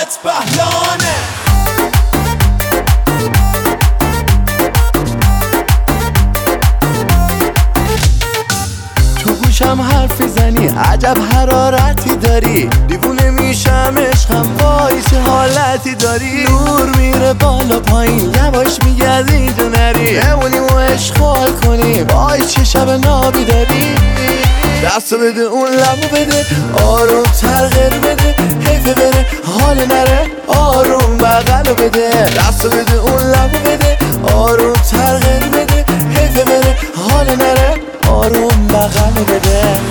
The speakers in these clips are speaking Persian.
حامت بهلانه. تو گوشم حرفی زنی، عجب حرارتی داری، دیوونه میشم عشقم، وای چه حالتی داری. نور میره بالا پایین، یواش میگردی اینجا نری، بمونیم و اشغال کنیم، وای چه شب نابی داری. دستو بده اون لبو بده، آروم تر غیر بده، حیفه بره حال نره، آروم بغلو بده. دستو بده اون لبو بده، آروم تر غیر بده، حیفه بره حال نره، آروم بغلو بده.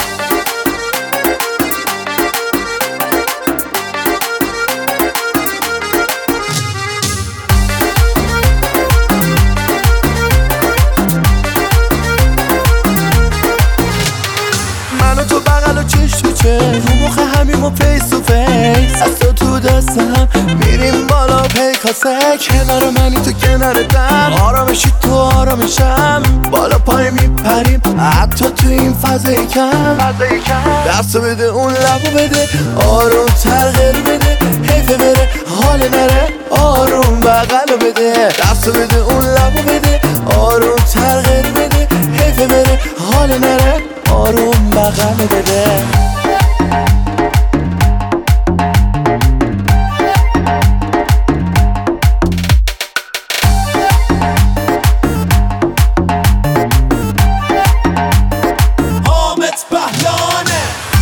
منو تو بغل و چش تو چش، رو مخ همیم و فیس تو فیس، از تو دست هم میریم بالا پیکاسه. کنار منی تو کنار دم، آرامشی تو آرامشم، بالا پای میپریم حتی تو این فضای کم. دستو بده اون لبو بده، آروم تر غیر بده، حیفه بره حال نره، آروم بغلو بده. دستو بده اون لبو بده، آروم تر غیر بده، حیفه بره حال نره، آروم بغلو بده. حامت بهلانه.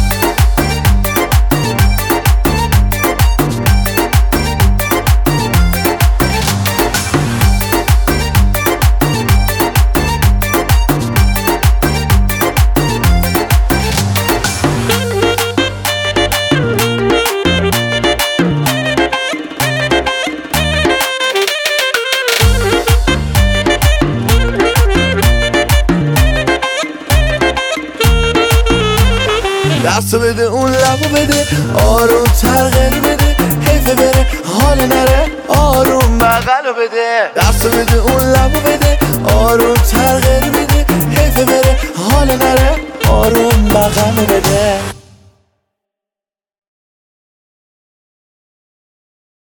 دستو بده اون لبو بده، آروم تر غیر بده، حیفه بره حال نره، آروم بغلو بده. دستو بده اون لبو بده، آروم تر غیر بده، حیفه بره حال نره، آروم بغلو بده.